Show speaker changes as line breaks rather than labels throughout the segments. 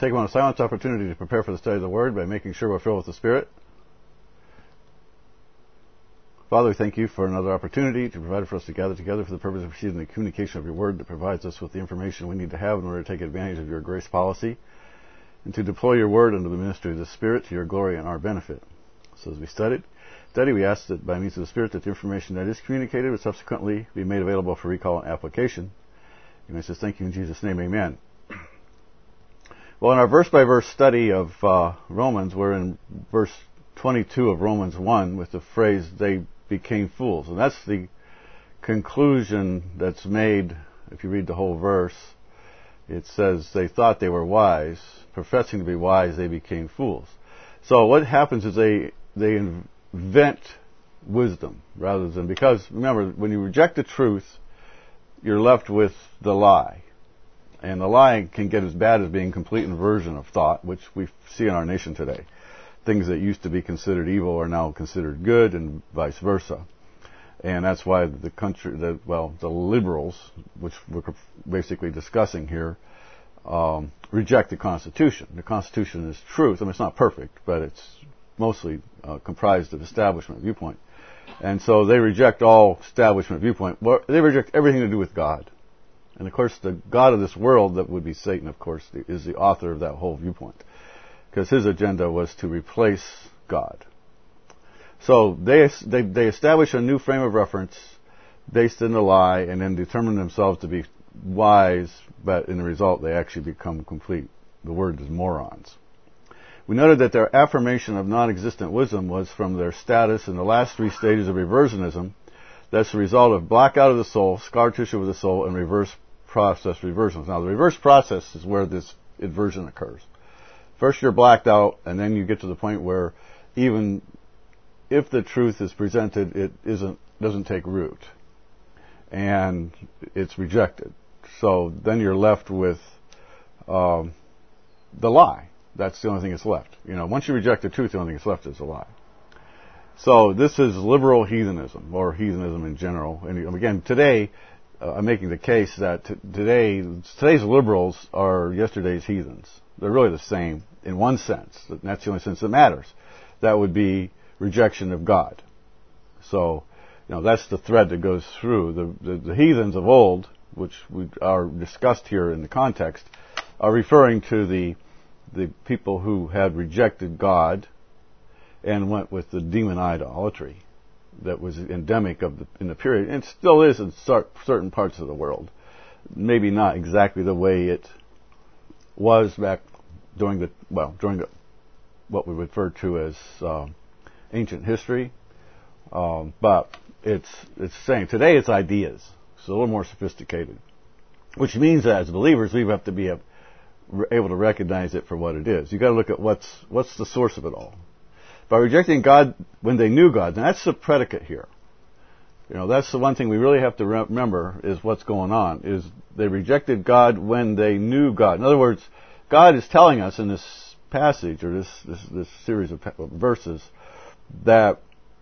take one silent opportunity to prepare for the study of the Word by making sure we're filled with the Spirit. Father, we thank you for another opportunity to provide for us to gather together for the purpose of receiving the communication of your Word that provides us with the information we need to have in order to take advantage of your grace policy and to deploy your Word under the ministry of the Spirit to your glory and our benefit. So as we study, we ask that by means of the Spirit that the information that is communicated will subsequently be made available for recall and application. And I say thank you in Jesus' name, amen. Well, in our verse-by-verse study of Romans, we're in verse 22 of Romans 1 with the phrase, they became fools. And that's the conclusion that's made, if you read the whole verse. It says, they thought they were wise. Professing to be wise, they became fools. So what happens is they invent wisdom rather than, because remember, when you reject the truth, you're left with the lie. And the lie can get as bad as being complete inversion of thought, which we see in our nation today. Things that used to be considered evil are now considered good, and vice versa. And that's why the liberals, which we're basically discussing here, reject the Constitution. The Constitution is truth. I mean, it's not perfect, but it's mostly comprised of establishment viewpoint. And so they reject all establishment viewpoint. Well, they reject everything to do with God. And of course, the God of this world, that would be Satan, of course, is the author of that whole viewpoint. Because his agenda was to replace God. So they establish a new frame of reference based in the lie, and then determine themselves to be wise, but in the result they actually become complete. The word is morons. We noted that their affirmation of non-existent wisdom was from their status in the last three stages of reversionism. That's the result of blackout of the soul, scar tissue of the soul, and reverse process reversions. Now, the reverse process is where this inversion occurs. First you're blacked out, and then you get to the point where even if the truth is presented, it doesn't take root. And it's rejected. So then you're left with the lie. That's the only thing that's left. You know, once you reject the truth, the only thing that's left is a lie. So this is liberal heathenism, or heathenism in general. And again, today, I'm making the case that today's liberals are yesterday's heathens. They're really the same in one sense. And that's the only sense that matters. That would be rejection of God. So, you know, that's the thread that goes through. The heathens of old, which are discussed here in the context, are referring to the people who had rejected God and went with the demon idolatry that was endemic in the period, and still is in certain parts of the world. Maybe not exactly the way it was back during what we refer to as ancient history, but it's saying today it's ideas. It's a little more sophisticated, which means that as believers we have to be able to recognize it for what it is. You've got to look at what's the source of it all. By rejecting God when they knew God, and that's the predicate here. You know, that's the one thing we really have to remember is what's going on, is they rejected God when they knew God. In other words, God is telling us in this passage, or this series of verses, that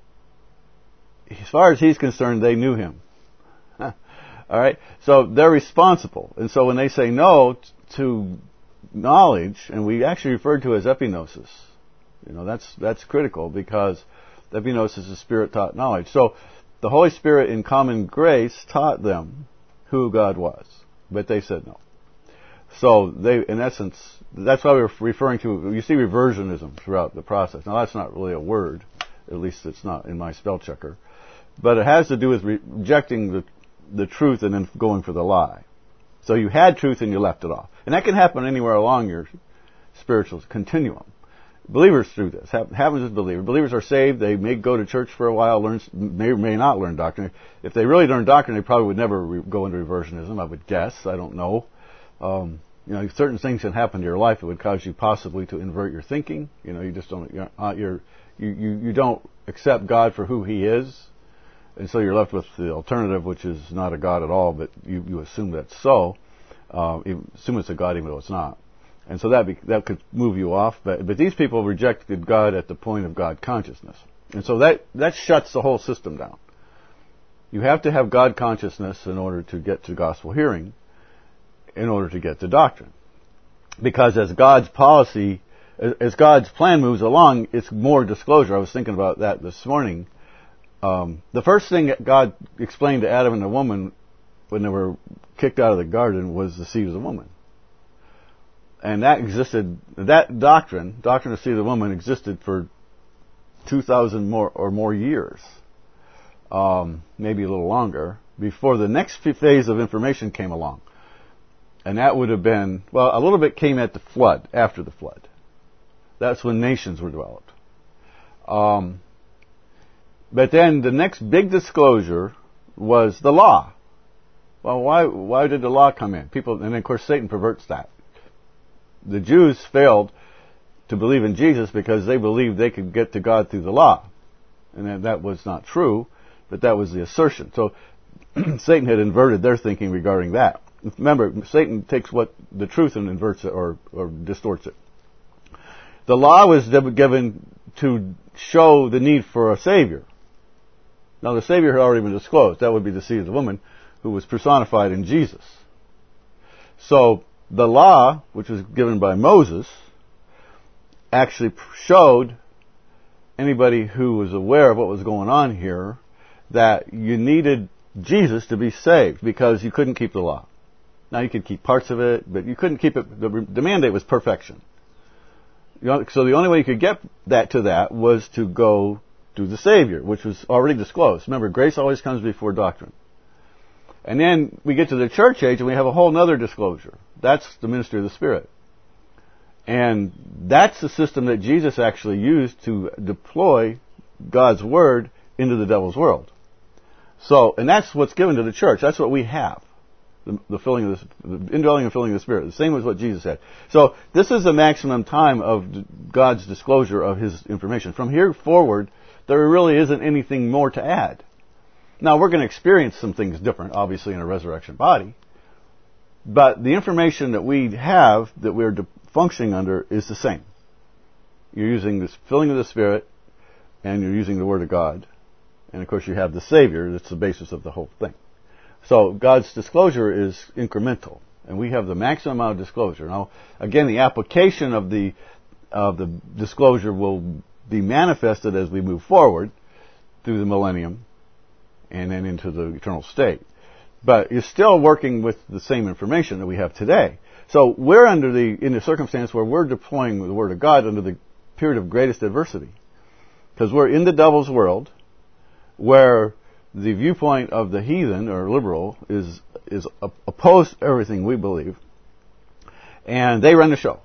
as far as he's concerned, they knew him. All right? So they're responsible. And so when they say no to knowledge, and we actually refer to it as epignosis, you know, that's critical, because epignosis is spirit-taught knowledge. So the Holy Spirit in common grace taught them who God was, but they said no. So they, in essence, that's why we're referring to, you see reversionism throughout the process. Now that's not really a word, at least it's not in my spell checker, but it has to do with rejecting the truth and then going for the lie. So you had truth and you left it off. And that can happen anywhere along your spiritual continuum. Believers do this. Happens with believers. Believers are saved. They may go to church for a while, may or may not learn doctrine. If they really learn doctrine, they probably would never go into reversionism, I would guess. I don't know. You know, certain things can happen to your life that would cause you possibly to invert your thinking. You know, you just don't, you don't accept God for who He is. And so you're left with the alternative, which is not a God at all, but you assume that's so. Assume it's a God even though it's not. And so that could move you off. But these people rejected God at the point of God consciousness. And so that shuts the whole system down. You have to have God consciousness in order to get to gospel hearing, in order to get to doctrine. Because as God's policy, as God's plan moves along, it's more disclosure. I was thinking about that this morning. The first thing that God explained to Adam and the woman when they were kicked out of the garden was the seed of the woman. And that doctrine of the seed of the woman existed for 2,000 more years, maybe a little longer, before the next phase of information came along. And that would have been, well, a little bit came at the flood, after the flood. That's when nations were developed. But then the next big disclosure was the law. Well, why did the law come in? And then of course Satan perverts that. The Jews failed to believe in Jesus because they believed they could get to God through the law. And that was not true, but that was the assertion. So Satan had inverted their thinking regarding that. Remember, Satan takes the truth and inverts it or distorts it. The law was given to show the need for a Savior. Now the Savior had already been disclosed. That would be the seed of the woman who was personified in Jesus. So the law, which was given by Moses, actually showed anybody who was aware of what was going on here that you needed Jesus to be saved because you couldn't keep the law. Now you could keep parts of it, but you couldn't keep it. The mandate was perfection. So the only way you could get to that was to go to the Savior, which was already disclosed. Remember, grace always comes before doctrine. And then we get to the church age and we have a whole other disclosure. That's the ministry of the Spirit. And that's the system that Jesus actually used to deploy God's Word into the devil's world. So, and that's what's given to the church. That's what we have. The filling of the indwelling and filling of the Spirit. The same as what Jesus had. So, this is the maximum time of God's disclosure of His information. From here forward, there really isn't anything more to add. Now, we're going to experience some things different, obviously, in a resurrection body. But the information that we have, that we're functioning under, is the same. You're using this filling of the Spirit, and you're using the Word of God. And, of course, you have the Savior. That's the basis of the whole thing. So, God's disclosure is incremental. And we have the maximum amount of disclosure. Now, again, the application of the disclosure will be manifested as we move forward through the millennium and then into the eternal state. But you're still working with the same information that we have today. So we're in the circumstance where we're deploying the Word of God under the period of greatest adversity. Because we're in the devil's world where the viewpoint of the heathen or liberal is opposed to everything we believe. And they run the show.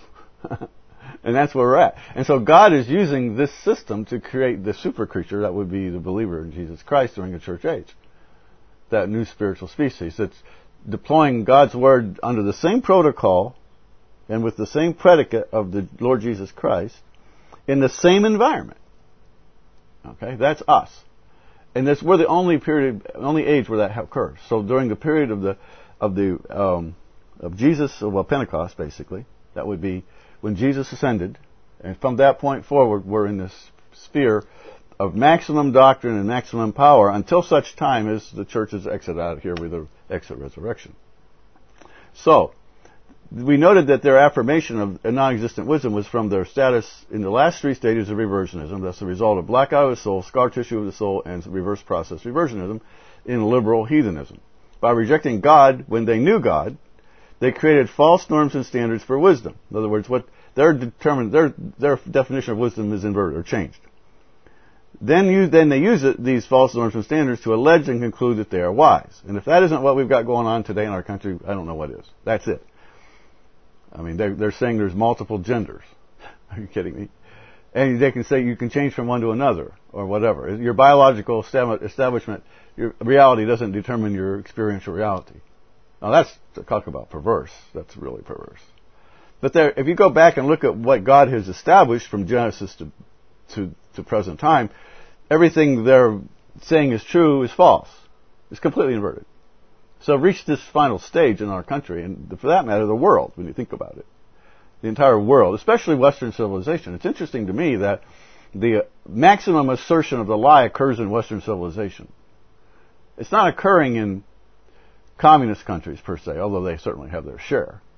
And that's where we're at. And so God is using this system to create the super creature that would be the believer in Jesus Christ during the church age. That new spiritual species that's deploying God's Word under the same protocol and with the same predicate of the Lord Jesus Christ in the same environment. Okay, that's us. And we're the only age where that occurs. So during the period of Jesus, Pentecost, basically, that would be when Jesus ascended, and from that point forward, we're in this sphere of maximum doctrine and maximum power until such time as the churches exit out of here with the exit resurrection. So, we noted that their affirmation of a non-existent wisdom was from their status in the last three stages of reversionism. That's the result of blackout of the soul, scar tissue of the soul, and reverse process reversionism in liberal heathenism. By rejecting God when they knew God, they created false norms and standards for wisdom. In other words, what their definition of wisdom is inverted or changed. Then they use these false norms and standards to allege and conclude that they are wise. And if that isn't what we've got going on today in our country, I don't know what is. That's it. I mean, they're saying there's multiple genders. Are you kidding me? And they can say you can change from one to another or whatever. Your biological establishment, your reality doesn't determine your experiential reality. Now that's talk about perverse. That's really perverse. But if you go back and look at what God has established from Genesis to present time, everything they're saying is true is false. It's completely inverted. So reached this final stage in our country, and for that matter, the world, when you think about it. The entire world, especially Western civilization. It's interesting to me that the maximum assertion of the lie occurs in Western civilization. It's not occurring in communist countries, per se, although they certainly have their share.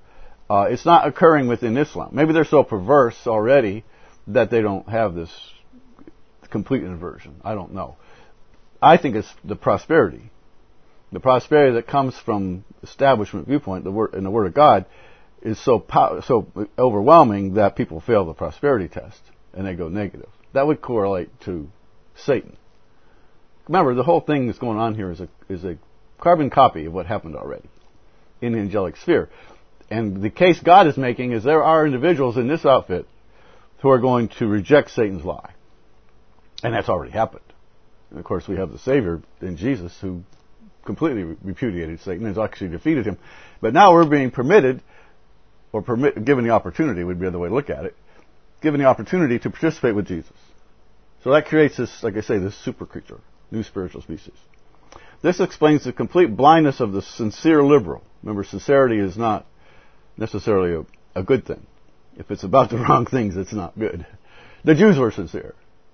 It's not occurring within Islam. Maybe they're so perverse already that they don't have this complete inversion. I don't know. I think it's the prosperity. The prosperity that comes from establishment viewpoint, the word of God, is so overwhelming that people fail the prosperity test and they go negative. That would correlate to Satan. Remember, the whole thing that's going on here is a carbon copy of what happened already in the angelic sphere. And the case God is making is there are individuals in this outfit who are going to reject Satan's lie. And that's already happened. And of course, we have the Savior in Jesus who completely repudiated Satan and has actually defeated him. But now we're being permitted, or given the opportunity, would be the other way to look at it, given the opportunity to participate with Jesus. So that creates this, like I say, this super creature, new spiritual species. This explains the complete blindness of the sincere liberal. Remember, sincerity is not necessarily a good thing. If it's about the wrong things, it's not good. The Jews were sincere.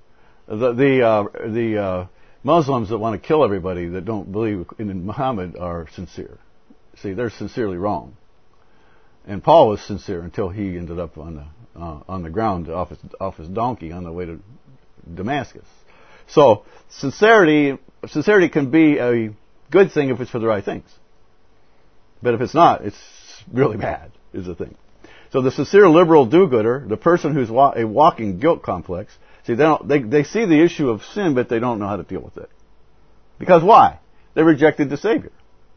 The Muslims that want to kill everybody that don't believe in Muhammad are sincere. See, they're sincerely wrong. And Paul was sincere until he ended up on the ground off his donkey on the way to Damascus. So sincerity can be a good thing if it's for the right things. But if it's not, it's really bad, is the thing. So the sincere liberal do-gooder, the person who's a walking guilt complex, see, they see the issue of sin, but they don't know how to deal with it. Because why? They rejected the Savior.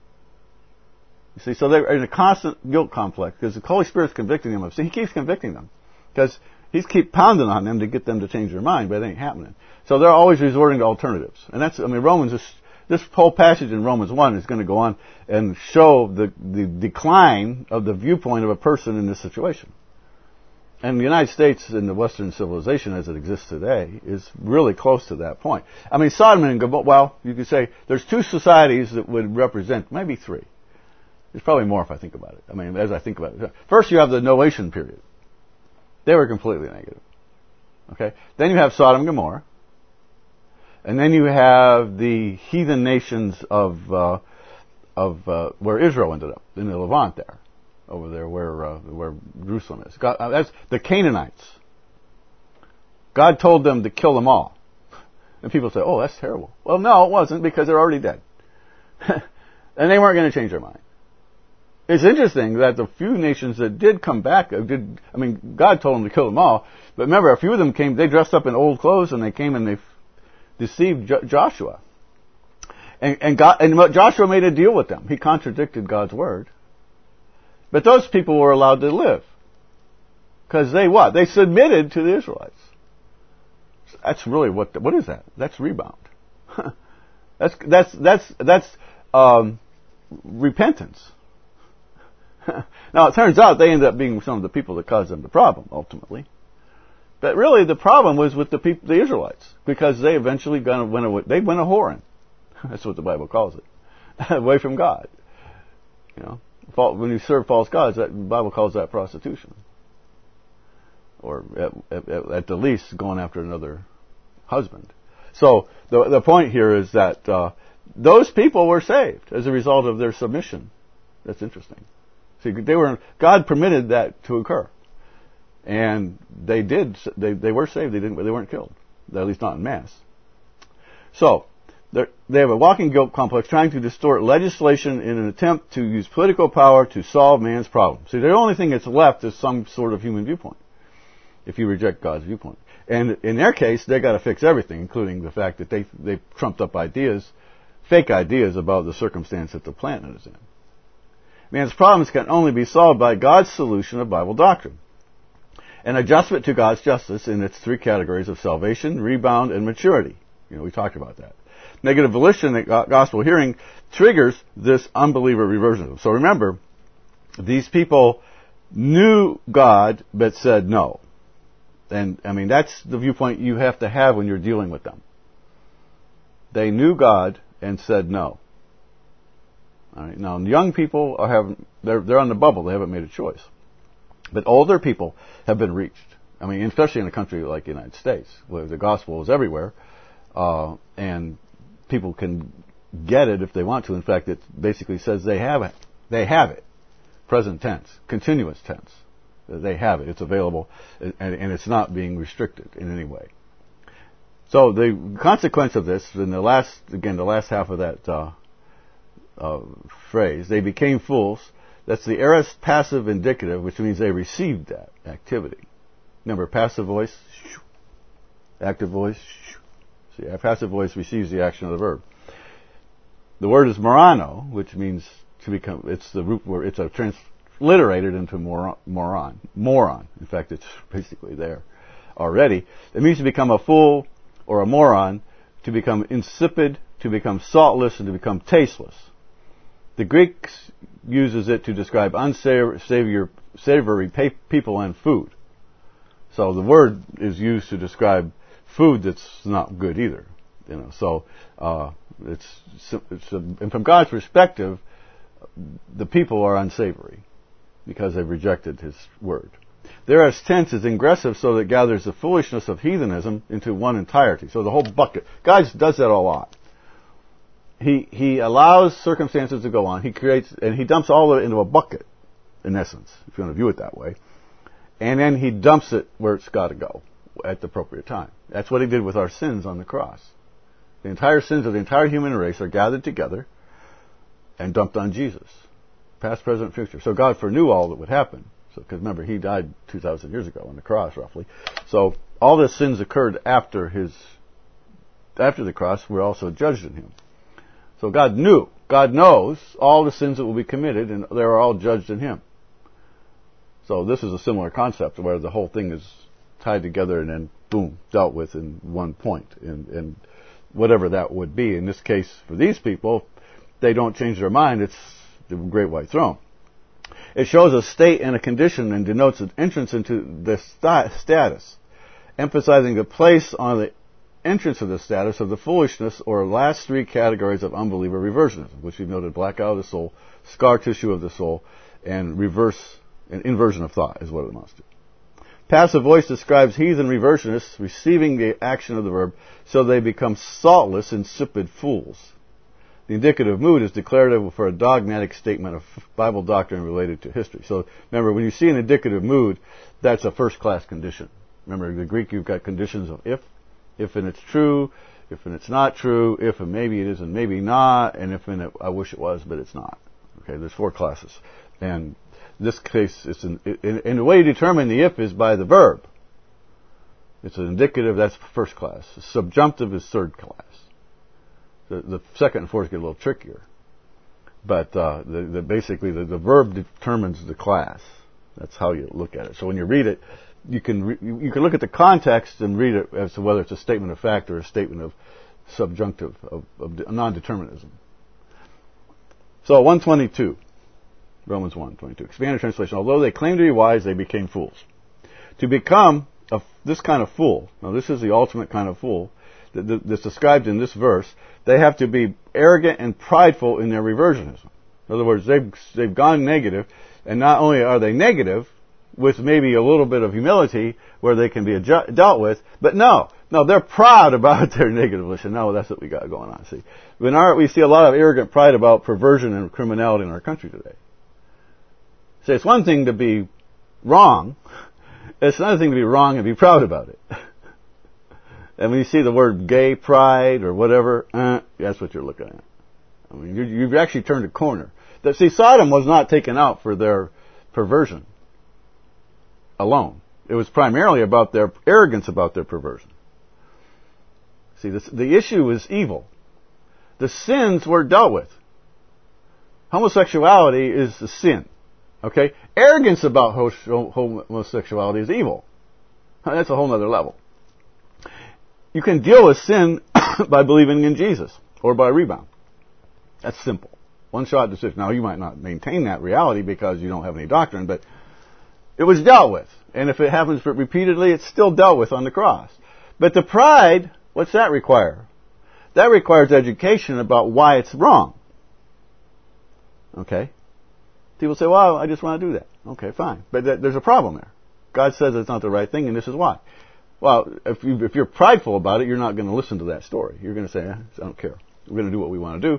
You see, so they're in a constant guilt complex because the Holy Spirit's convicting them of sin. He keeps convicting them because He's keep pounding on them to get them to change their mind, but it ain't happening. So they're always resorting to alternatives. And this whole passage in Romans 1 is going to go on and show the decline of the viewpoint of a person in this situation. And the United States in the Western civilization as it exists today is really close to that point. I mean, Sodom and Gomorrah, well, you could say there's two societies that would represent, maybe three. There's probably more if I think about it. I mean, as I think about it. First, you have the Noachian period. They were completely negative. Okay? Then you have Sodom and Gomorrah. And then you have the heathen nations of where Israel ended up, in the Levant there, over there where Jerusalem is. That's the Canaanites. God told them to kill them all. And people say, oh, that's terrible. Well, no, it wasn't, because they're already dead. And they weren't going to change their mind. It's interesting that the few nations that did come back, God told them to kill them all, but remember, a few of them came, they dressed up in old clothes and they came and they deceived Joshua. And Joshua made a deal with them. He contradicted God's word. But those people were allowed to live. Because they submitted to the Israelites. That's really what is that? That's rebound. that's repentance. Now, it turns out they ended up being some of the people that caused them the problem, ultimately. But really, the problem was with the Israelites, because they eventually went a whoring. That's what the Bible calls it. Away from God. You know, when you serve false gods, the Bible calls that prostitution. Or at the least, going after another husband. So, the point here is that those people were saved as a result of their submission. That's interesting. See, God permitted that to occur. And they were saved, they weren't killed. At least not en masse. So, they have a walking guilt complex trying to distort legislation in an attempt to use political power to solve man's problem. See, the only thing that's left is some sort of human viewpoint, if you reject God's viewpoint. And in their case, they got to fix everything, including the fact that they trumped up fake ideas about the circumstance that the planet is in. Man's problems can only be solved by God's solution of Bible doctrine. An adjustment to God's justice in its three categories of salvation, rebound, and maturity. We talked about that. Negative volition at gospel hearing triggers this unbeliever reversion. So remember, these people knew God but said no. And, that's the viewpoint you have to have when you're dealing with them. They knew God and said no. All right. Now, young people they're on the bubble. They haven't made a choice. But older people have been reached. Especially in a country like the United States, where the gospel is everywhere, and people can get it if they want to. In fact, it basically says they have it. They have it. present tense, continuous tense. They have it. It's available, and it's not being restricted in any way. So the consequence of this, in the last half of that phrase, they became fools. That's the aorist passive indicative, which means they received that activity. Remember, passive voice, active voice. See, passive voice receives the action of the verb. The word is morano, which means to become. It's the root word. It's transliterated into moron. In fact, it's basically there already. It means to become a fool or a moron, to become insipid, to become saltless, and to become tasteless. The Greek uses it to describe unsavory people and food. So the word is used to describe food that's not good either. And from God's perspective, the people are unsavory because they've rejected His word. The aorist tense is ingressive, so that it gathers the foolishness of heathenism into one entirety. So the whole bucket. God does that a lot. He allows circumstances to go on. He creates, and He dumps all of it into a bucket, in essence, if you want to view it that way. And then He dumps it where it's got to go at the appropriate time. That's what He did with our sins on the cross. The entire sins of the entire human race are gathered together and dumped on Jesus. Past, present, future. So God foreknew all that would happen. Because remember, He died 2,000 years ago on the cross, roughly. So all the sins occurred after the cross were also judged in Him. So God knows all the sins that will be committed, and they are all judged in Him. So this is a similar concept where the whole thing is tied together and then, boom, dealt with in one point. And whatever that would be. In this case, for these people, they don't change their mind. It's the great white throne. It shows a state and a condition and denotes an entrance into the status, emphasizing the place on the entrance of the status of the foolishness or last three categories of unbeliever reversionism, which we've noted: blackout of the soul, scar tissue of the soul, and inversion of thought is what it amounts to. Passive voice describes heathen reversionists receiving the action of the verb, so they become saltless, insipid fools. The indicative mood is declarative for a dogmatic statement of Bible doctrine related to history. So remember, when you see an indicative mood, that's a first-class condition. Remember, in the Greek, you've got conditions of if and it's true, if and it's not true, if and maybe it is and maybe not, and if and I wish it was, but it's not. Okay, there's four classes. And in this case, and the way you determine the if is by the verb. It's an indicative, that's first class. Subjunctive is third class. The second and fourth get a little trickier. But basically the verb determines the class. That's how you look at it. So when you read it, you can look at the context and read it as to whether it's a statement of fact or a statement of subjunctive, of non-determinism. So 122, Romans 1:22, expanded translation. Although they claimed to be wise, they became fools. To become this kind of fool, now this is the ultimate kind of fool that's described in this verse, they have to be arrogant and prideful in their reversionism. In other words, they've gone negative, and not only are they negative, with maybe a little bit of humility where they can be dealt with, but no, they're proud about their negativeness, and no, that's what we got going on. See, we see a lot of arrogant pride about perversion and criminality in our country today. So it's one thing to be wrong, it's another thing to be wrong and be proud about it. And when you see the word gay pride or whatever, that's what you're looking at. I mean, you've actually turned a corner. See, Sodom was not taken out for their perversion alone. It was primarily about their arrogance about their perversion. See, the issue is evil. The sins were dealt with. Homosexuality is the sin. Okay? Arrogance about homosexuality is evil. That's a whole other level. You can deal with sin by believing in Jesus or by rebound. That's simple. One-shot decision. Now, you might not maintain that reality because you don't have any doctrine, but it was dealt with. And if it happens repeatedly, it's still dealt with on the cross. But the pride, what's that require? That requires education about why it's wrong. Okay? People say, well, I just want to do that. Okay, fine. But there's a problem there. God says it's not the right thing, and this is why. Well, if you're prideful about it, you're not going to listen to that story. You're going to say, I don't care. We're going to do what we want to do.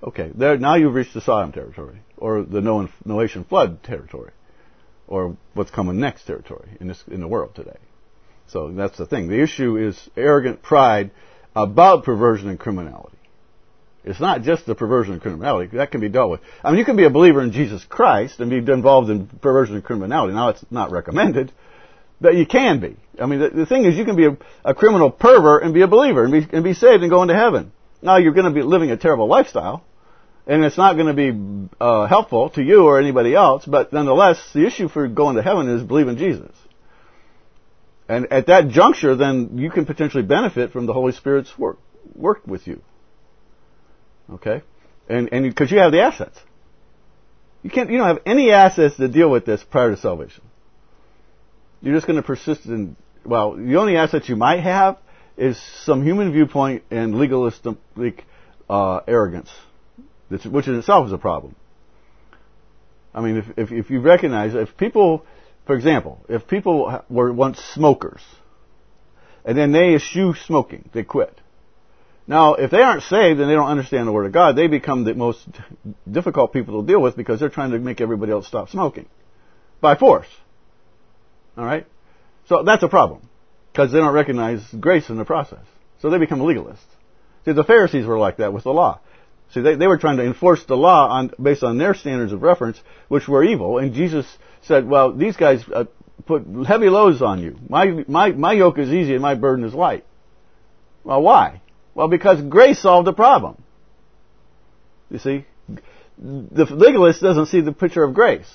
Okay, there now you've reached the Sodom territory, or the Noachian flood territory, or what's coming next territory in the world today. So that's the thing. The issue is arrogant pride about perversion and criminality. It's not just the perversion and criminality. That can be dealt with. I mean, you can be a believer in Jesus Christ and be involved in perversion and criminality. Now, it's not recommended, but you can be. I mean, the thing is, you can be a criminal pervert and be a believer and be saved and go into heaven. Now, you're going to be living a terrible lifestyle, and it's not going to be helpful to you or anybody else, but nonetheless, the issue for going to heaven is believe in Jesus. And at that juncture, then you can potentially benefit from the Holy Spirit's work with you. Okay? And because you have the assets. You don't have any assets to deal with this prior to salvation. You're just going to persist in, the only assets you might have is some human viewpoint and legalistic arrogance, which in itself is a problem. I mean, if you recognize, if people, for example, if people were once smokers, and then they eschew smoking, they quit. Now, if they aren't saved and they don't understand the Word of God, they become the most difficult people to deal with because they're trying to make everybody else stop smoking. By force. Alright? So that's a problem. Because they don't recognize grace in the process. So they become legalists. See, the Pharisees were like that with the law. See, they were trying to enforce the law based on their standards of reference, which were evil. And Jesus said, well, these guys put heavy loads on you. My yoke is easy and my burden is light. Well, why? Well, because grace solved the problem. You see? The legalist doesn't see the picture of grace.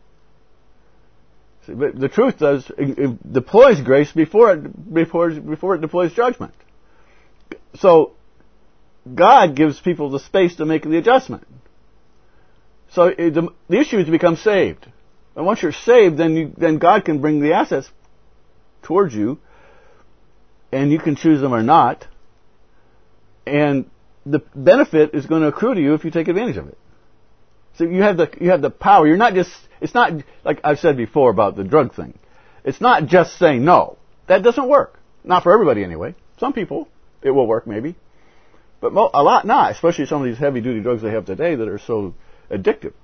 See, but the truth does, it deploys grace before it deploys judgment. So, God gives people the space to make the adjustment. So, the issue is to become saved. And once you're saved, then God can bring the assets towards you, and you can choose them or not. And the benefit is going to accrue to you if you take advantage of it. So you have the power. You're not just, it's not like I've said before about the drug thing. It's not just saying no. That doesn't work. Not for everybody anyway. Some people, it will work maybe. But a lot not, especially some of these heavy duty drugs they have today that are so addictive.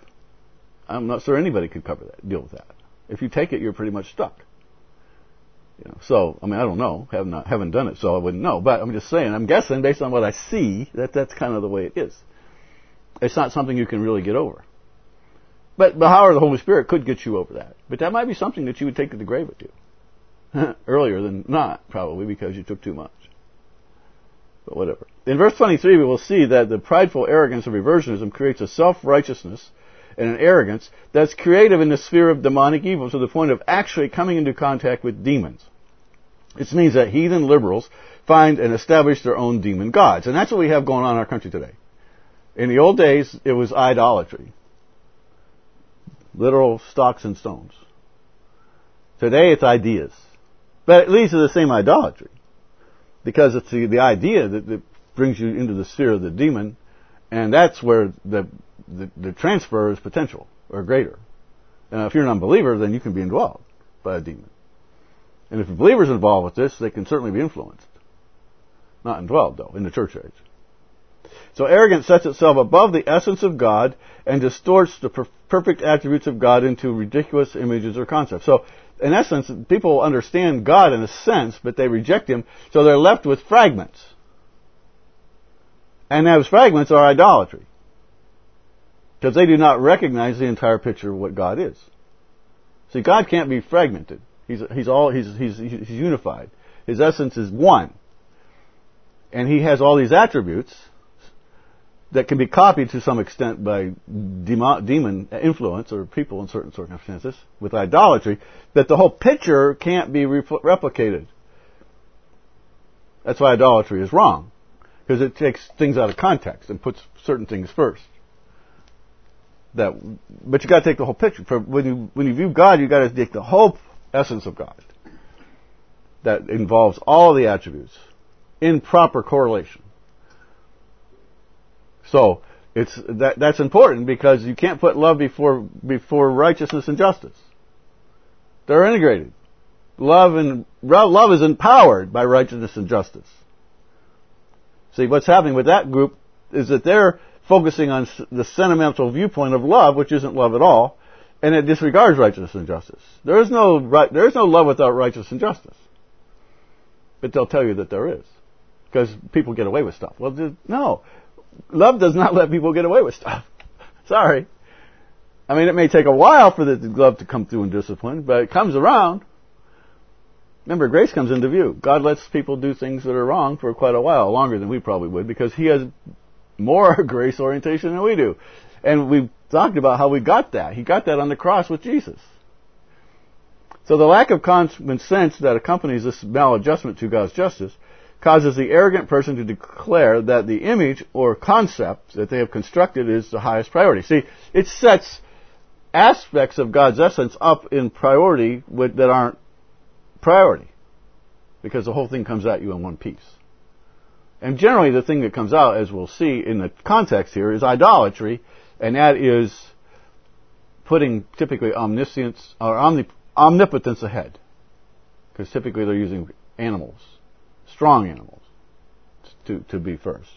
I'm not sure anybody could deal with that. If you take it, you're pretty much stuck. So, I mean, I don't know. Haven't done it, so I wouldn't know. But I'm just saying, I'm guessing based on what I see, that's kind of the way it is. It's not something you can really get over. But the power of the Holy Spirit could get you over that. But that might be something that you would take to the grave with you. Earlier than not, probably, because you took too much. But whatever. In verse 23, we will see that the prideful arrogance of reversionism creates a self-righteousness and an arrogance that's creative in the sphere of demonic evil to the point of actually coming into contact with demons. It means that heathen liberals find and establish their own demon gods. And that's what we have going on in our country today. In the old days, it was idolatry. Literal stocks and stones. Today, it's ideas. But it leads to the same idolatry. Because it's the idea that brings you into the sphere of the demon, and that's where the transfer is potential, or greater. And if you're an unbeliever, then you can be involved by a demon. And if a believer's involved with this, they can certainly be influenced. Not indwelled, though, in the church age. So arrogance sets itself above the essence of God and distorts the perfect attributes of God into ridiculous images or concepts. So, in essence, people understand God in a sense, but they reject Him, so they're left with fragments. And those fragments are idolatry. Because they do not recognize the entire picture of what God is. See, God can't be fragmented. He's unified. His essence is one. And He has all these attributes that can be copied to some extent by demon influence or people in certain circumstances with idolatry, that the whole picture can't be replicated. That's why idolatry is wrong. Because it takes things out of context and puts certain things first. But you got to take the whole picture. When you view God, you got to take the whole essence of God. That involves all the attributes in proper correlation. So that's important because you can't put love before righteousness and justice. They're integrated. Love is empowered by righteousness and justice. See, what's happening with that group is that they're focusing on the sentimental viewpoint of love, which isn't love at all, and it disregards righteousness and justice. There is no love without righteousness and justice. But they'll tell you that there is. Because people get away with stuff. Well, no. Love does not let people get away with stuff. Sorry. I mean, it may take a while for the love to come through in discipline, but it comes around. Remember, grace comes into view. God lets people do things that are wrong for quite a while, longer than we probably would, because He has more grace orientation than we do. And we've talked about how we got that. He got that on the cross with Jesus. So the lack of common sense that accompanies this maladjustment to God's justice causes the arrogant person to declare that the image or concept that they have constructed is the highest priority. See, it sets aspects of God's essence up in priority that aren't priority, because the whole thing comes at you in one piece. And generally the thing that comes out, as we'll see in the context here, is idolatry, and that is putting typically omniscience or omnipotence ahead, because typically they're using animals, strong animals, to be first.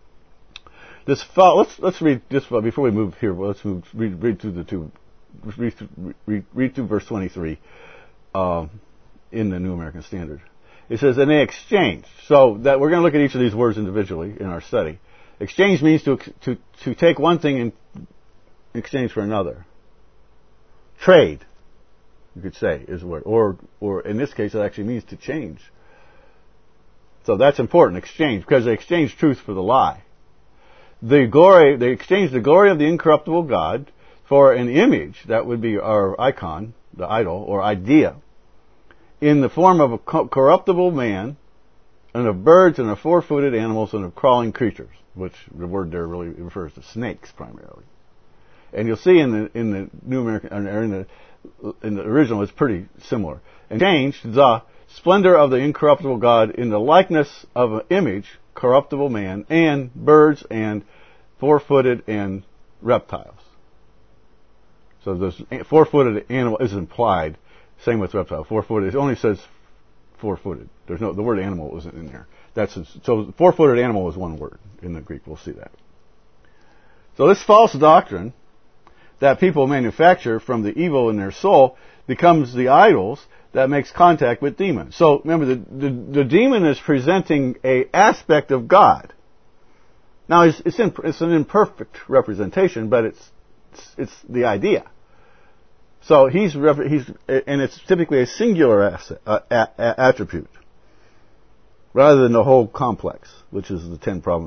Let's read this before we move here. Let's read through the two. Read through verse 23 in the New American Standard. It says, "And they exchanged." So that we're going to look at each of these words individually in our study. Exchange means to take one thing in exchange for another. Trade, you could say, is the word. Or in this case, it actually means to change. So that's important, exchange, because they exchanged truth for the lie. They exchanged the glory of the incorruptible God for an image, that would be our icon, the idol, or idea, in the form of a corruptible man, and of birds, and of four-footed animals, and of crawling creatures, which the word there really refers to snakes primarily. And you'll see in the New American, or in the original, it's pretty similar. And changed the splendor of the incorruptible God in the likeness of an image, corruptible man, and birds, and four-footed, and reptiles. So this four-footed animal is implied. Same with reptile. Four-footed. It only says four-footed. The word animal isn't in there. So four-footed animal is one word in the Greek. We'll see that. So this false doctrine that people manufacture from the evil in their soul becomes the idols that makes contact with demons. So remember, the demon is presenting a aspect of God. Now it's an imperfect representation, but it's the idea. So and it's typically a singular attribute, rather than the whole complex, which is the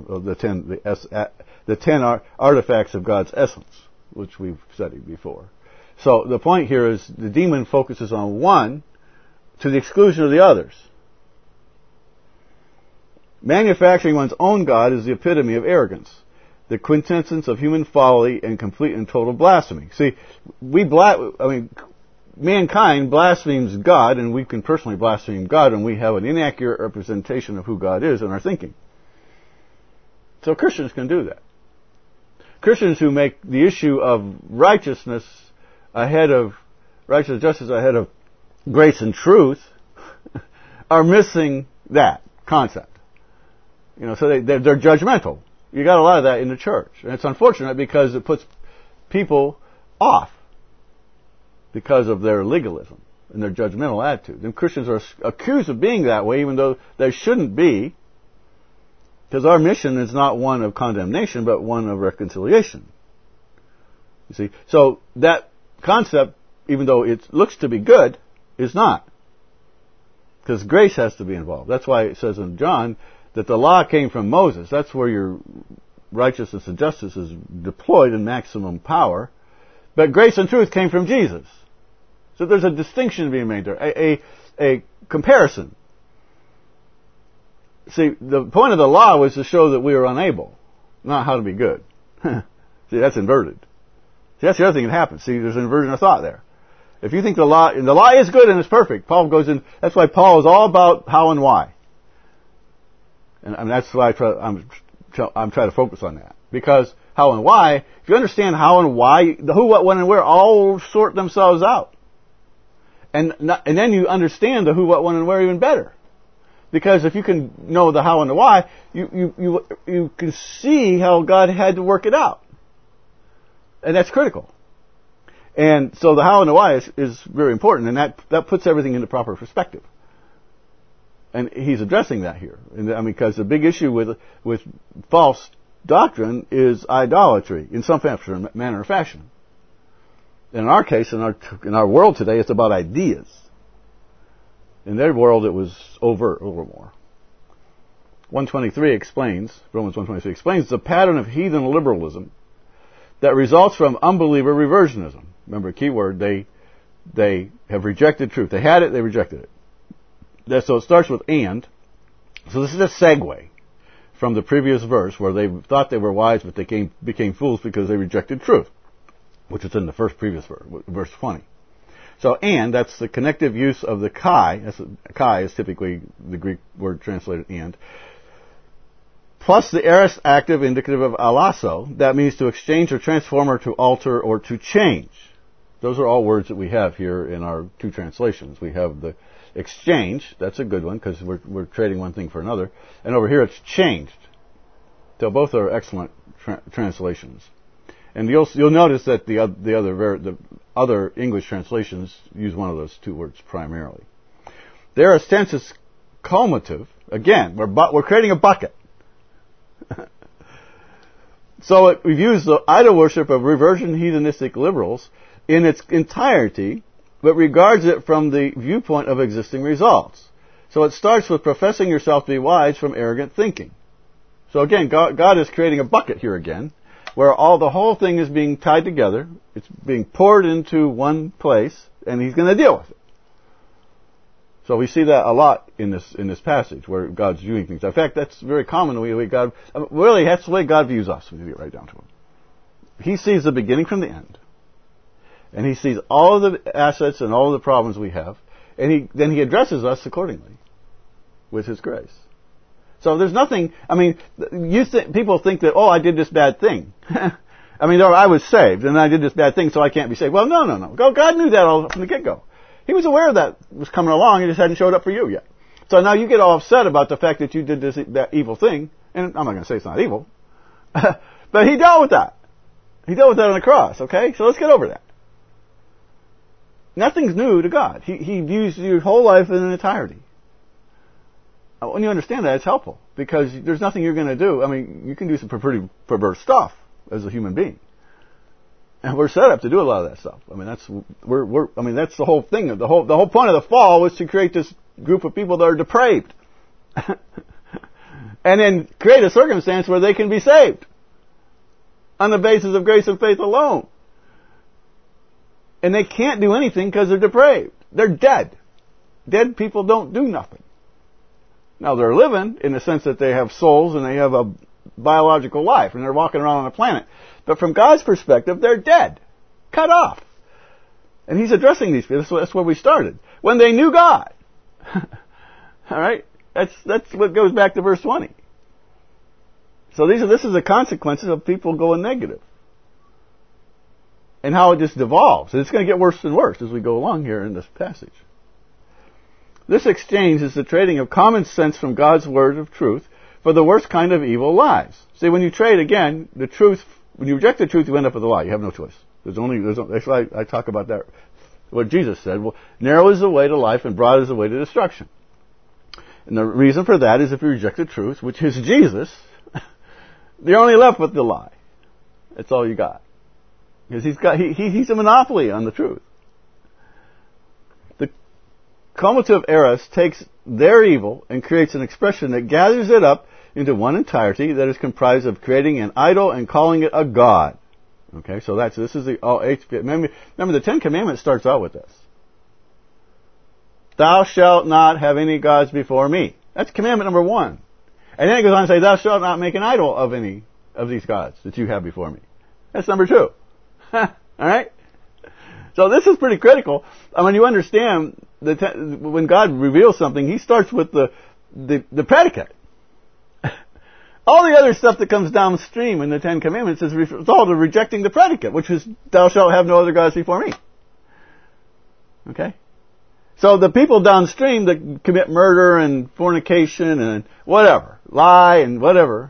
10 artifacts of God's essence, which we've studied before. So the point here is the demon focuses on one to the exclusion of the others. Manufacturing one's own God is the epitome of arrogance, the quintessence of human folly and complete and total blasphemy. See, mankind blasphemes God, and we can personally blaspheme God, and we have an inaccurate representation of who God is in our thinking. So Christians can do that. Christians who make the issue of righteousness justice ahead of grace and truth are missing that concept. So they're judgmental. You got a lot of that in the church. And it's unfortunate because it puts people off because of their legalism and their judgmental attitude. And Christians are accused of being that way, even though they shouldn't be, because our mission is not one of condemnation, but one of reconciliation. You see? So that concept, even though it looks to be good, is not. Because grace has to be involved. That's why it says in John that the law came from Moses. That's where your righteousness and justice is deployed in maximum power. But grace and truth came from Jesus. So there's a distinction being made there, a comparison. See, the point of the law was to show that we are unable, not how to be good. See, that's inverted. See, that's the other thing that happens. See, there's an inversion of thought there. If you think the law is good and it's perfect, Paul goes in, that's why Paul is all about how and why. And that's why I'm trying to focus on that. Because how and why, if you understand how and why, the who, what, when, and where all sort themselves out. And then you understand the who, what, when, and where even better. Because if you can know the how and the why, you can see how God had to work it out. And that's critical. And so the how and the why is very important, and that puts everything into proper perspective. And he's addressing that here. And because the big issue with false doctrine is idolatry in some manner or fashion. In our case, in our world today, it's about ideas. In their world, it was overt a little more. 123 explains, Romans 123 explains the pattern of heathen liberalism that results from unbeliever reversionism. Remember, key word, they have rejected truth. They had it, they rejected it. So it starts with and. So this is a segue from the previous verse where they thought they were wise, but they became fools because they rejected truth, which is in the previous verse 20. So, and, that's the connective use of the kai. Kai is typically the Greek word translated and. Plus the aorist active indicative of alasso. That means to exchange or transform or to alter or to change. Those are all words that we have here in our two translations. We have the exchange. That's a good one because we're trading one thing for another. And over here it's changed. So both are excellent translations. And you'll notice that the other English translations use one of those two words primarily. The aorist tense is comative. Again, we're creating a bucket. So we've used the idol worship of reversion heathenistic liberals in its entirety, but regards it from the viewpoint of existing results. So it starts with professing yourself to be wise from arrogant thinking. So again, God is creating a bucket here again, where the whole thing is being tied together. It's being poured into one place, and he's going to deal with it. So we see that a lot in this passage where God's viewing things. In fact, that's very common the way God. Really, that's the way God views us when you get right down to it. He sees the beginning from the end, and he sees all of the assets and all of the problems we have, and then he addresses us accordingly with his grace. So there's nothing. I mean, people think that I did this bad thing. I mean, I was saved and I did this bad thing, so I can't be saved. Well, no. God knew that all from the get-go. He was aware that was coming along. He just hadn't showed up for you yet. So now you get all upset about the fact that you did that evil thing. And I'm not going to say it's not evil. But he dealt with that. He dealt with that on the cross, okay? So let's get over that. Nothing's new to God. He views your whole life in entirety. When you understand that, it's helpful. Because there's nothing you're going to do. I mean, you can do some pretty perverse stuff as a human being. And we're set up to do a lot of that stuff. I mean, that's the whole thing. The whole point of the fall was to create this group of people that are depraved. And then create a circumstance where they can be saved. On the basis of grace and faith alone. And they can't do anything because they're depraved. They're dead. Dead people don't do nothing. Now they're living in the sense that they have souls and they have a biological life and they're walking around on the planet. But from God's perspective, they're dead. Cut off. And he's addressing these people. That's where we started. When they knew God. Alright? That's what goes back to verse 20. So this is the consequences of people going negative. And how it just devolves. And it's going to get worse and worse as we go along here in this passage. This exchange is the trading of common sense from God's word of truth for the worst kind of evil lies. See, when you trade, again, the truth, when you reject the truth, you end up with a lie. You have no choice. That's why I talk about that. What Jesus said, well, narrow is the way to life and broad is the way to destruction. And the reason for that is if you reject the truth, which is Jesus, you're only left with the lie. That's all you got. Because he's a monopoly on the truth. The comative aorist takes their evil and creates an expression that gathers it up into one entirety that is comprised of creating an idol and calling it a god. Okay, so this is the remember the Ten Commandments starts out with this. Thou shalt not have any gods before me. That's commandment number 1. And then it goes on to say, thou shalt not make an idol of any of these gods that you have before me. That's number 2. Alright? So this is pretty critical. I mean, you understand that when God reveals something, he starts with the predicate. All the other stuff that comes downstream in the Ten Commandments is all to rejecting the predicate, which is, thou shalt have no other gods before me. Okay? So the people downstream that commit murder and fornication and whatever, lie and whatever,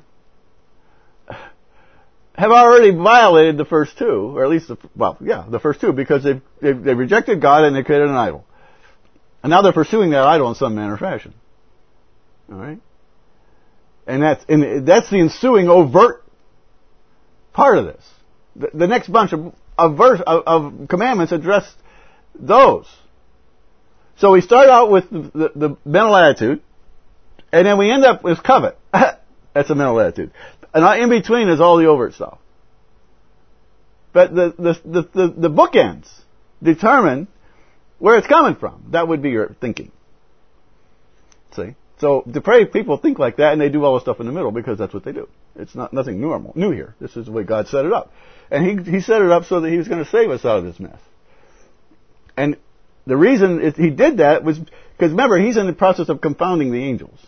have already violated the first two, or at least the first two, because they rejected God and they created an idol. And now they're pursuing that idol in some manner or fashion. Alright? And that's the ensuing overt part of this. The next bunch of commandments address those. So we start out with the mental attitude, and then we end up with covet. That's a mental attitude. And in between is all the overt stuff. But the bookends determine where it's coming from. That would be your thinking. See? So depraved people think like that, and they do all the stuff in the middle because that's what they do. It's nothing new here. This is the way God set it up. And he set it up so that he was going to save us out of this mess. And the reason he did that was because, remember, he's in the process of confounding the angels.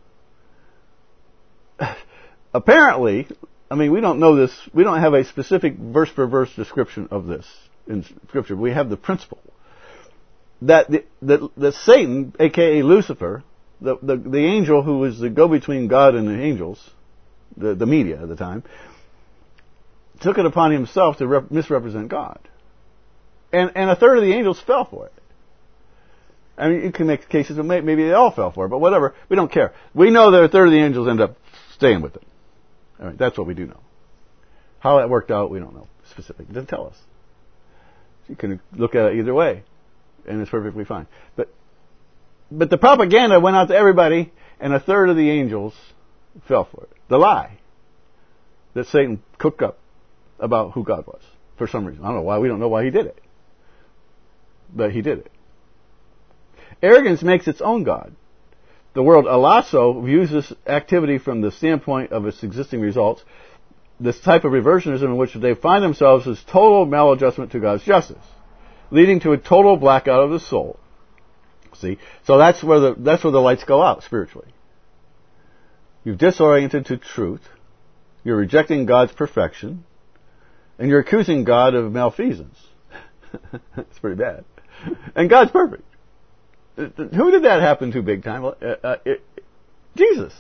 Apparently, we don't know this, we don't have a specific verse-per-verse description of this in Scripture. We have the principle that that Satan, a.k.a. Lucifer, the angel who was the go-between God and the angels, the media at the time, took it upon himself to misrepresent God. And a third of the angels fell for it. You can make cases that maybe they all fell for it, but whatever. We don't care. We know that a third of the angels end up staying with it. All right, that's what we do know. How that worked out, we don't know specifically. It doesn't tell us. You can look at it either way, and it's perfectly fine. But the propaganda went out to everybody, and a third of the angels fell for it. The lie that Satan cooked up about who God was, for some reason. I don't know why. We don't know why he did it. But he did it. Arrogance makes its own God. The world Alasso views this activity from the standpoint of its existing results. This type of reversionism in which they find themselves is total maladjustment to God's justice, leading to a total blackout of the soul. See? So that's where the lights go out spiritually. You've disoriented to truth. You're rejecting God's perfection. And you're accusing God of malfeasance. It's pretty bad. And God's perfect. Who did that happen to big time? Jesus.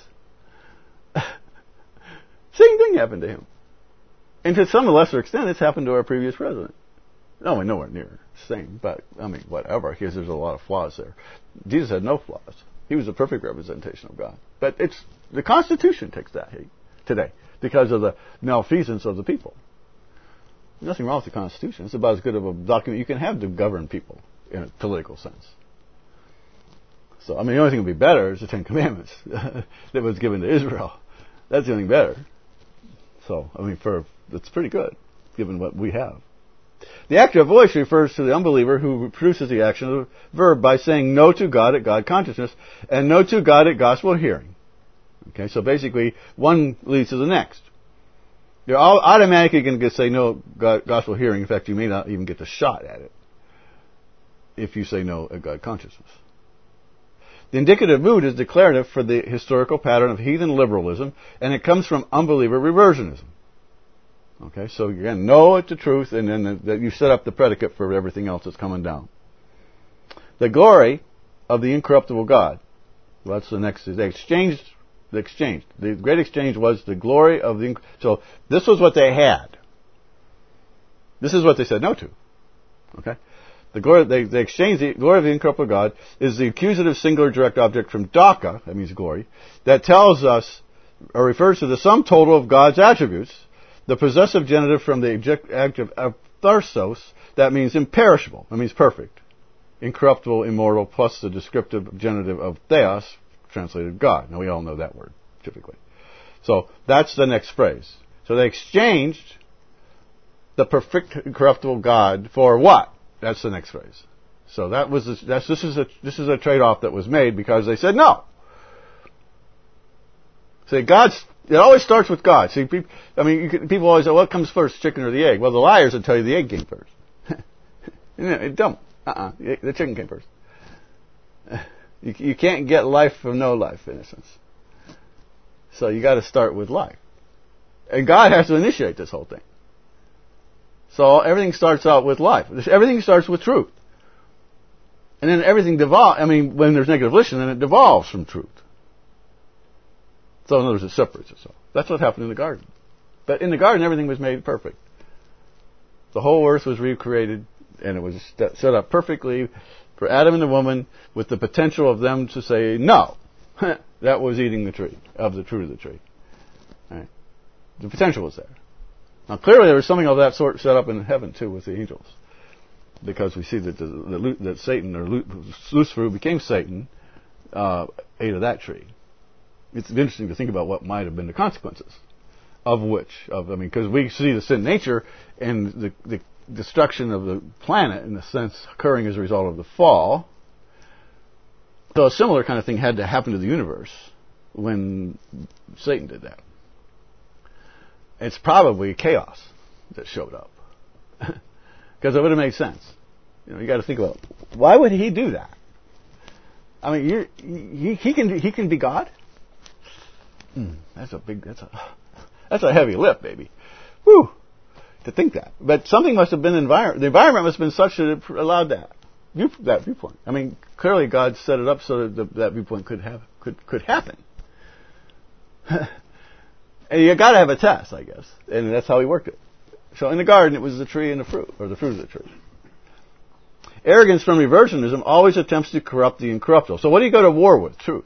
Same thing happened to him. And to some lesser extent, it's happened to our previous president. No, nowhere near the same, but, whatever, because there's a lot of flaws there. Jesus had no flaws. He was a perfect representation of God. But the Constitution takes that heat today because of the malfeasance of the people. There's nothing wrong with the Constitution. It's about as good of a document you can have to govern people in a political sense. So, the only thing that would be better is the Ten Commandments that was given to Israel. That's the only thing better. So, it's pretty good, given what we have. The active voice refers to the unbeliever who produces the action of the verb by saying no to God at God consciousness and no to God at gospel hearing. Okay, so basically, one leads to the next. You're automatically going to say no gospel hearing. In fact, you may not even get the shot at it if you say no at God consciousness. The indicative mood is declarative for the historical pattern of heathen liberalism, and it comes from unbeliever reversionism. Okay, so again, no at the truth, and then that you set up the predicate for everything else that's coming down. The glory of the incorruptible God. Well, that's the next. They exchanged the exchange. The great exchange was the glory of the. So this was what they had. This is what they said no to. Okay. The glory, they exchanged the glory of the incorruptible God is the accusative singular direct object from Daka, that means glory, that tells us, or refers to the sum total of God's attributes, the possessive genitive from the adjective of tharsos, that means imperishable, that means perfect, incorruptible, immortal, plus the descriptive genitive of theos, translated God. Now we all know that word, typically. So that's the next phrase. So they exchanged the perfect incorruptible God for what? That's the next phrase. So this is a trade-off that was made because they said no. See, it always starts with God. See, people always say, what comes first, chicken or the egg? Well, the liars will tell you the egg came first. It don't. The chicken came first. You can't get life from no life, in a sense. So you got to start with life. And God has to initiate this whole thing. So everything starts out with life. Everything starts with truth. And then everything devolves. I mean, when there's negative volition, then it devolves from truth. So in other words, it separates itself. That's what happened in the garden. But in the garden, everything was made perfect. The whole earth was recreated, and it was set up perfectly for Adam and the woman, with the potential of them to say no. That was eating the tree, of the fruit of the tree. Right? The potential was there. Now clearly there was something of that sort set up in heaven too with the angels. Because we see that that Satan, or Lucifer, who became Satan, ate of that tree. It's interesting to think about what might have been the consequences of because we see the sin nature and the destruction of the planet, in a sense, occurring as a result of the fall. So a similar kind of thing had to happen to the universe when Satan did that. It's probably chaos that showed up. Because it would have made sense. You got to think about, why would he do that? I mean, he can be God? That's a heavy lift, baby. Whew, to think that. But something must have been the environment must have been such that it allowed that viewpoint. I mean, clearly God set it up so that that viewpoint could happen. And you got to have a test, I guess, and that's how he worked it. So in the garden, it was the tree and the fruit, or the fruit of the tree. Arrogance from reversionism always attempts to corrupt the incorruptible. So what do you go to war with? Truth.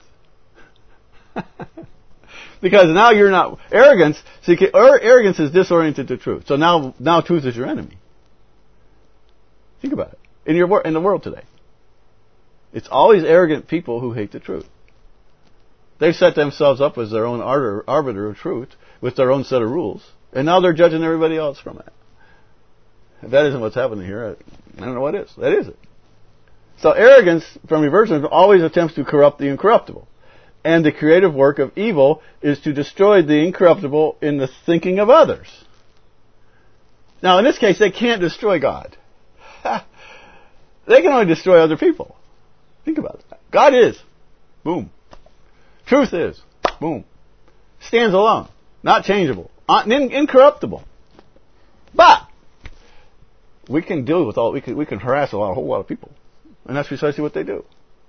Because now you're not arrogance. See, arrogance is disoriented to truth. So now truth is your enemy. Think about it in the world today. It's always arrogant people who hate the truth. They've set themselves up as their own arbiter of truth with their own set of rules, and now they're judging everybody else from it. If that isn't what's happening here, I don't know what is. That is it. So arrogance from reversion always attempts to corrupt the incorruptible. And the creative work of evil is to destroy the incorruptible in the thinking of others. Now, in this case, they can't destroy God. They can only destroy other people. Think about it. God is. Boom. Truth is. Boom. Stands alone. Not changeable. Incorruptible. But we can deal with we can harass a whole lot of people. And that's precisely what they do.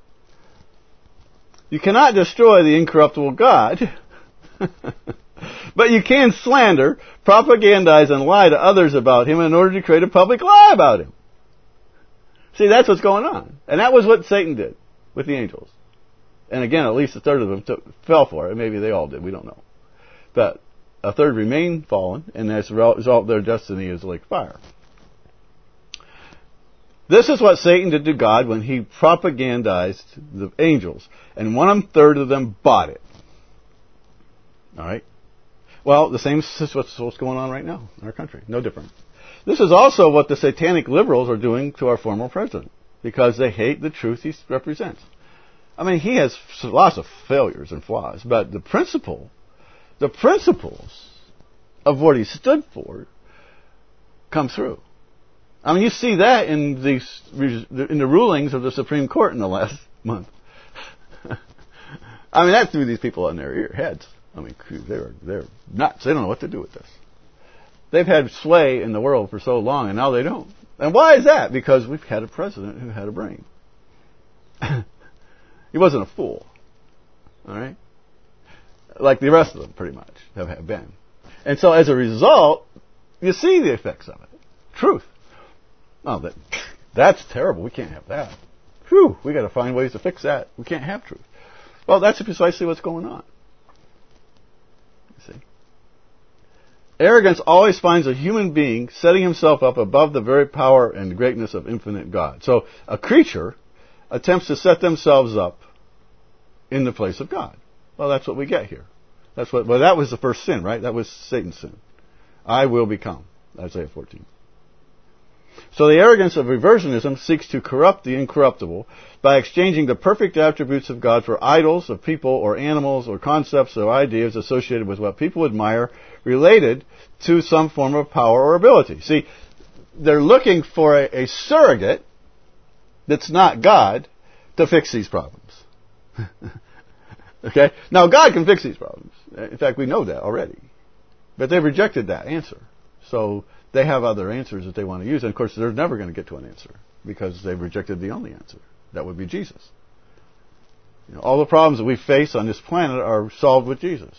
You cannot destroy the incorruptible God, but you can slander, propagandize, and lie to others about him in order to create a public lie about him. See, that's what's going on. And that was what Satan did with the angels. And again, at least a third of them fell for it. Maybe they all did. We don't know. But a third remained fallen, and as a result, their destiny is like fire. This is what Satan did to God when he propagandized the angels. And 1/3 of them bought it. All right? Well, the same is what's going on right now in our country. No different. This is also what the satanic liberals are doing to our former president, because they hate the truth he represents. I mean, he has lots of failures and flaws, but the principles of what he stood for come through. I mean, you see that in the rulings of the Supreme Court in the last month. I mean, that threw these people on their heads. I mean, they're nuts. They don't know what to do with this. They've had sway in the world for so long, and now they don't. And why is that? Because we've had a president who had a brain. He wasn't a fool. All right? Like the rest of them, pretty much, have been. And so, as a result, you see the effects of it. Truth. Oh, that's terrible. We can't have that. Whew, we got to find ways to fix that. We can't have truth. Well, that's precisely what's going on. You see? Arrogance always finds a human being setting himself up above the very power and greatness of infinite God. So a creature attempts to set themselves up in the place of God. Well, that's what we get here. That was the first sin, right? That was Satan's sin. I will become. Isaiah 14. So the arrogance of reversionism seeks to corrupt the incorruptible by exchanging the perfect attributes of God for idols of people or animals or concepts or ideas associated with what people admire related to some form of power or ability. See, they're looking for a surrogate that's not God to fix these problems. Okay? Now, God can fix these problems. In fact, we know that already. But they've rejected that answer. So they have other answers that they want to use. And, of course, they're never going to get to an answer because they've rejected the only answer, That would be Jesus. All the problems that we face on this planet are solved with Jesus.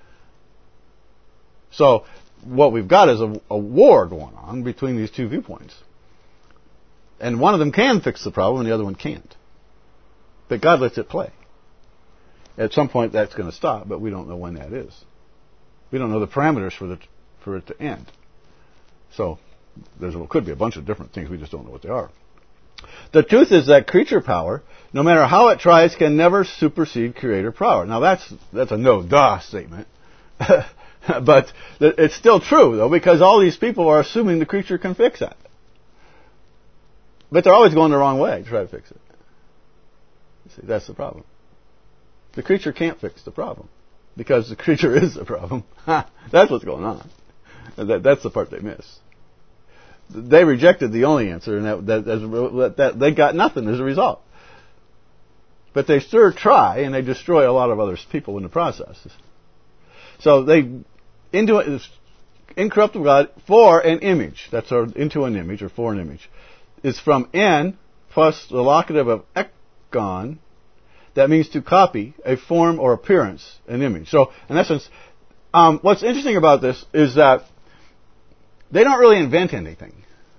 So what we've got is a war going on between these two viewpoints. And one of them can fix the problem and the other one can't. But God lets it play. At some point that's going to stop, but we don't know when that is. We don't know the parameters for it to end. So there could be a bunch of different things, we just don't know what they are. The truth is that creature power, no matter how it tries, can never supersede creator power. Now that's a no-duh statement. But it's still true, though, because all these people are assuming the creature can fix that. But they're always going the wrong way to try to fix it. See, that's the problem. The creature can't fix the problem, because the creature is the problem. That's what's going on. That's the part they miss. They rejected the only answer, and that they got nothing as a result. But they sure try, and they destroy a lot of other people in the process. So they into it is incorruptible God for an image. That's into an image or for an image. Is from n plus the locative of ekon. That means to copy a form or appearance, an image. So in essence, what's interesting about this is that they don't really invent anything.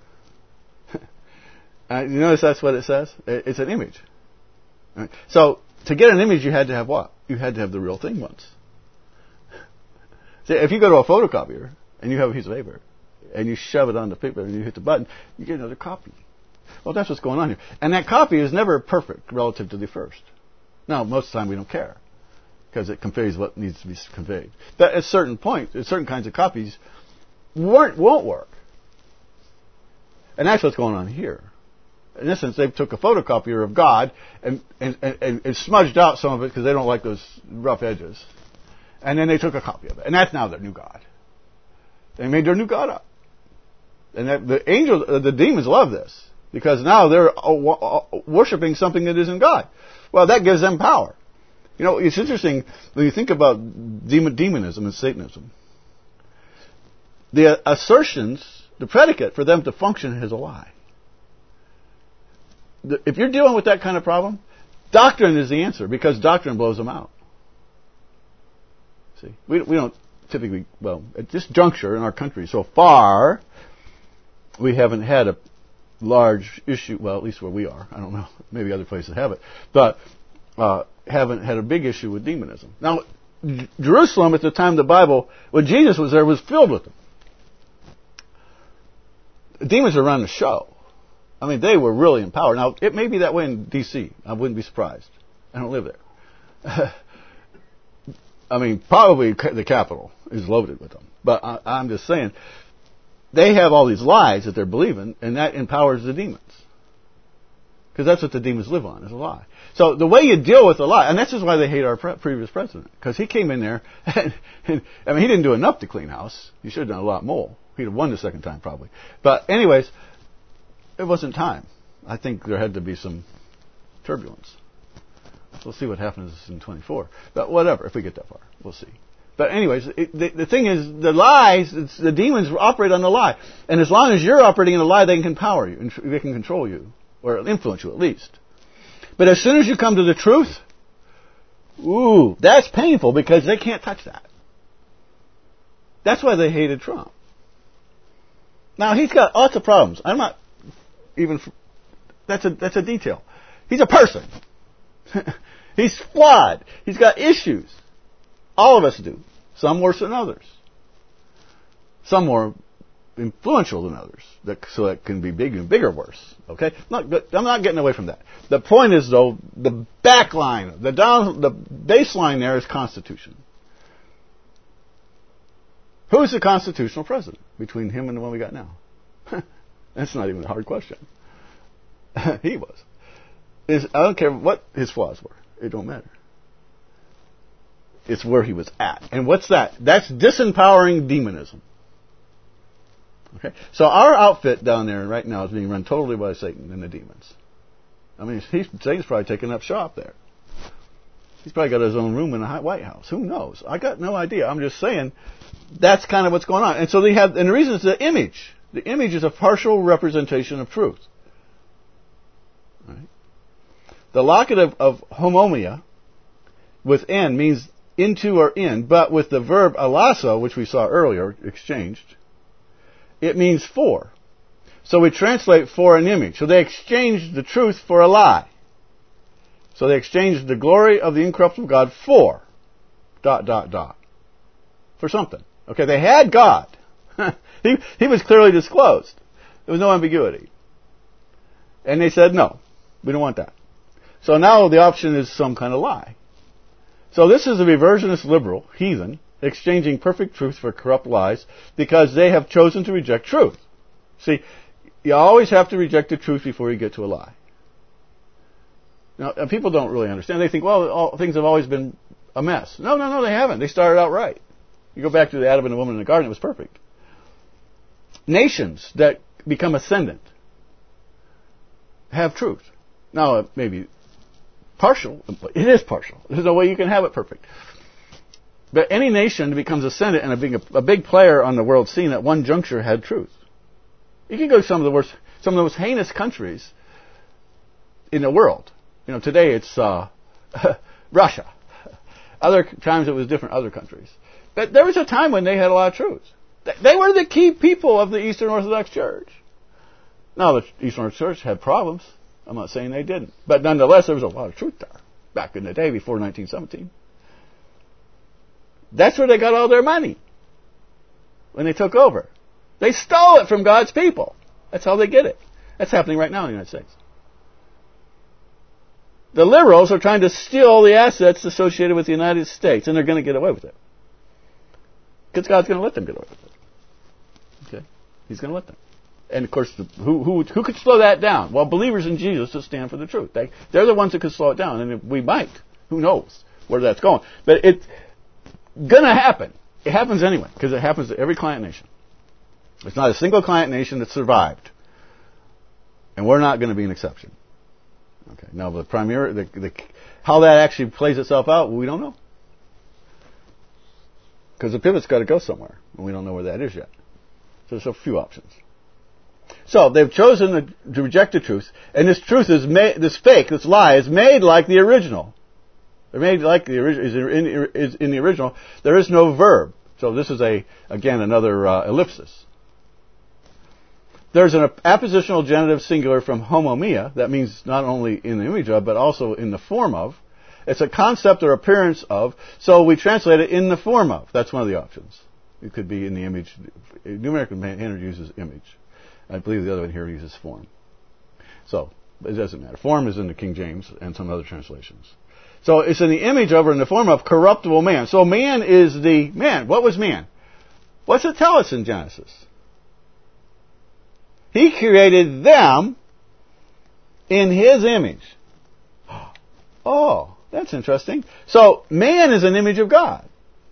You notice that's what it says? It's an image. Right? So to get an image, you had to have what? You had to have the real thing once. See, if you go to a photocopier and you have a piece of paper and you shove it on the paper and you hit the button, you get another copy. Well, that's what's going on here. And that copy is never perfect relative to the first. Now, most of the time we don't care because it conveys what needs to be conveyed. But at certain points, certain kinds of copies won't work. And that's what's going on here. In essence, they took a photocopier of God and smudged out some of it because they don't like those rough edges. And then they took a copy of it. And that's now their new God. They made their new God up. And the angels, the demons love this because now they're worshiping something that isn't God. Well, that gives them power. It's interesting when you think about demonism and Satanism. The assertions, the predicate for them to function is a lie. If you're dealing with that kind of problem, doctrine is the answer because doctrine blows them out. See, we don't typically, at this juncture in our country so far, we haven't had a large issue, well, at least where we are. I don't know. Maybe other places have it. But haven't had a big issue with demonism. Now, Jerusalem at the time of the Bible, when Jesus was there, was filled with them. Demons were running the show. I mean, they were really in power. Now, it may be that way in D.C. I wouldn't be surprised. I don't live there. I mean, probably the capital is loaded with them. But I'm just saying, they have all these lies that they're believing, and that empowers the demons. Because that's what the demons live on, is a lie. So the way you deal with a lie, and this is why they hate our previous president, because he came in there, and I mean, he didn't do enough to clean house. He should have done a lot more. He'd have won the second time, probably. But anyways, it wasn't time. I think there had to be some turbulence. We'll see what happens in 24. But whatever, if we get that far, we'll see. But anyways, the thing is, the lies, the demons operate on the lie. And as long as you're operating in the lie, they can empower you, and they can control you, or influence you at least. But as soon as you come to the truth, that's painful because they can't touch that. That's why they hated Trump. Now, he's got lots of problems. I'm not even... That's a detail. He's a person. He's flawed. He's got issues. All of us do. Some worse than others. Some more influential than others. So that can be big and bigger worse. Okay? I'm not getting away from that. The point is, though, the back line, the baseline there is Constitution. Who's the constitutional president between him and the one we got now? That's not even a hard question. He was. I don't care what his flaws were. It don't matter. It's where he was at. And what's that? That's disempowering demonism. Okay? So our outfit down there right now is being run totally by Satan and the demons. I mean, Satan's probably taking up shop there. He's probably got his own room in the White House. Who knows? I got no idea. I'm just saying that's kind of what's going on. And so and the reason is the image. The image is a partial representation of truth. Right? The locative of homomia with N means into or in, but with the verb alasso, which we saw earlier, exchanged, it means for. So we translate for an image. So they exchanged the truth for a lie. So they exchanged the glory of the incorruptible God for ... for something. Okay, they had God. He was clearly disclosed. There was no ambiguity. And they said, no, we don't want that. So now the option is some kind of lie. So this is a reversionist liberal, heathen, exchanging perfect truth for corrupt lies because they have chosen to reject truth. See, you always have to reject the truth before you get to a lie. Now, people don't really understand. They think, well, things have always been a mess. No, they haven't. They started out right. You go back to the Adam and the woman in the garden, it was perfect. Nations that become ascendant have truth. Now, it may be partial. It is partial. There's no way you can have it perfect. But any nation that becomes ascendant and being a big player on the world scene at one juncture had truth. You can go to some of the most heinous countries in the world. You know, today it's Russia. Other times it was different other countries. But there was a time when they had a lot of truth. They were the key people of the Eastern Orthodox Church. Now, the Eastern Orthodox Church had problems. I'm not saying they didn't. But nonetheless, there was a lot of truth there back in the day before 1917. That's where they got all their money when they took over. They stole it from God's people. That's how they get it. That's happening right now in the United States. The liberals are trying to steal the assets associated with the United States, and they're going to get away with it. Because God's going to let them get away with it. Okay? He's going to let them. And of course, who could slow that down? Well, believers in Jesus that stand for the truth. They're the ones that could slow it down, and we might. Who knows where that's going? But it's going to happen. It happens anyway, because it happens to every client nation. There's not a single client nation that survived. And we're not going to be an exception. Okay. Now, how that actually plays itself out, we don't know. Because the pivot's got to go somewhere, and we don't know where that is yet. So there's a few options. So they've chosen to reject the truth, and this truth is this lie is made like the original. They're made like the original is in the original. There is no verb, so this is again another ellipsis. There's an appositional genitive singular from homomia that means not only in the image of, but also in the form of. It's a concept or appearance of, so we translate it in the form of. That's one of the options. It could be in the image. New American Standard uses image. I believe the other one here uses form. So, it doesn't matter. Form is in the King James and some other translations. So, it's in the image of or in the form of corruptible man. So, man is the man. What was man? What's it tell us in Genesis? He created them in His image. Oh, that's interesting. So, man is an image of God.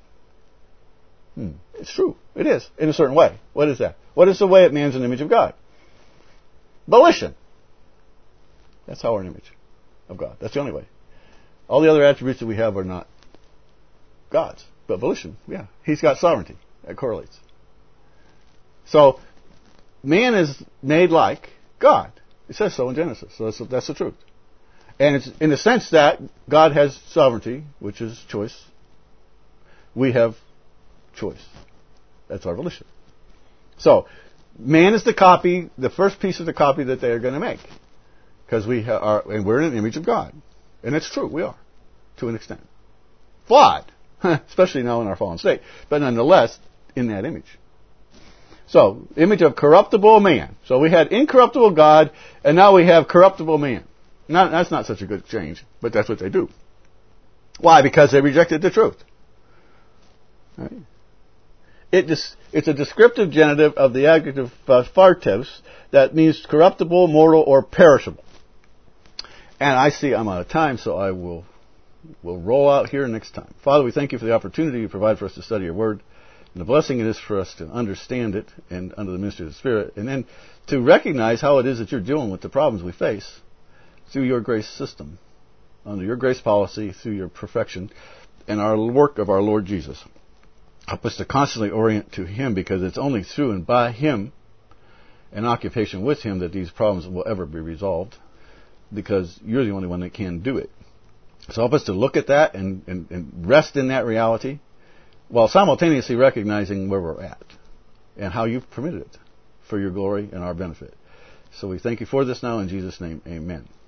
It's true. It is, in a certain way. What is that? What is the way that man's an image of God? Volition. That's how we're an image of God. That's the only way. All the other attributes that we have are not God's. But volition, yeah. He's got sovereignty. That correlates. So, man is made like God. It says so in Genesis. So that's the truth. And it's in the sense that God has sovereignty, which is choice. We have choice. That's our volition. So, man is the copy, the first piece of the copy that they are going to make. Because and we're in an image of God. And it's true, we are. To an extent. Flawed. Especially now in our fallen state. But nonetheless, in that image. So, image of corruptible man. So we had incorruptible God, and now we have corruptible man. That's not such a good exchange, but that's what they do. Why? Because they rejected the truth. Right? It's a descriptive genitive of the adjective phartes that means corruptible, mortal, or perishable. And I see I'm out of time, so I will roll out here next time. Father, we thank you for the opportunity you provide for us to study your word. And the blessing it is for us to understand it and under the ministry of the Spirit. And then to recognize how it is that you're dealing with the problems we face through your grace system, under your grace policy, through your perfection, and our work of our Lord Jesus. Help us to constantly orient to Him, because it's only through and by Him and occupation with Him that these problems will ever be resolved. because you're the only one that can do it. So help us to look at that and rest in that reality while simultaneously recognizing where we're at and how you've permitted it for your glory and our benefit. So we thank you for this now in Jesus' name. Amen.